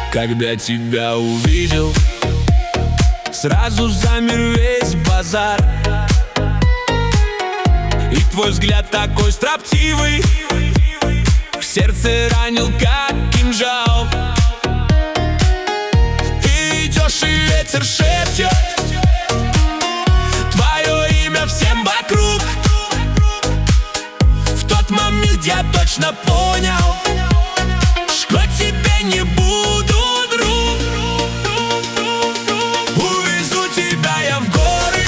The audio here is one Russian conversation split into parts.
Когда тебя увидел, сразу замер весь базар. И твой взгляд такой строптивый в сердце ранил, как кинжал. Ты идешь, и ветер шепчет твое имя всем вокруг. В тот момент я точно понял, что тебе не буду друг. Увезу тебя я в горы,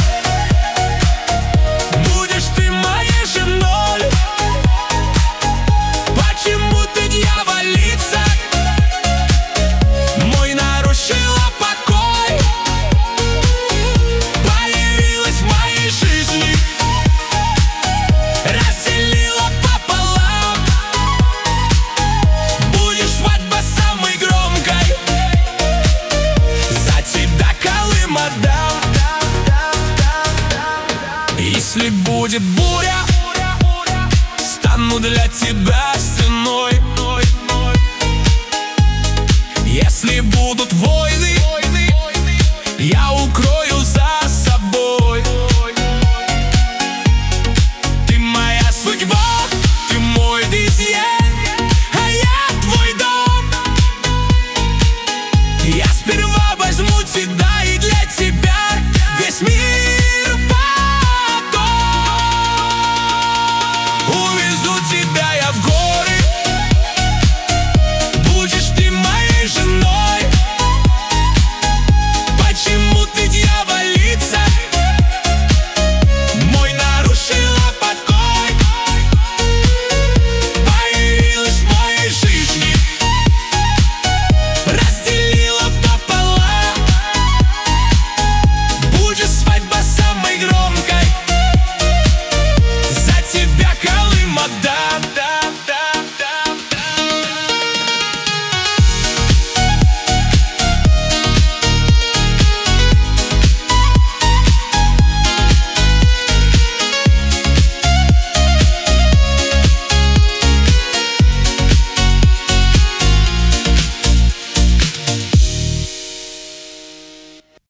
будешь ты моей женой. Почему ты, дьяволица, мой нарушила покой? Появилась в моей жизни, разделила пополам. Будешь свадьба самой громкой, за тебя Колым отдам. Если будет буря, стану для тебя стеной.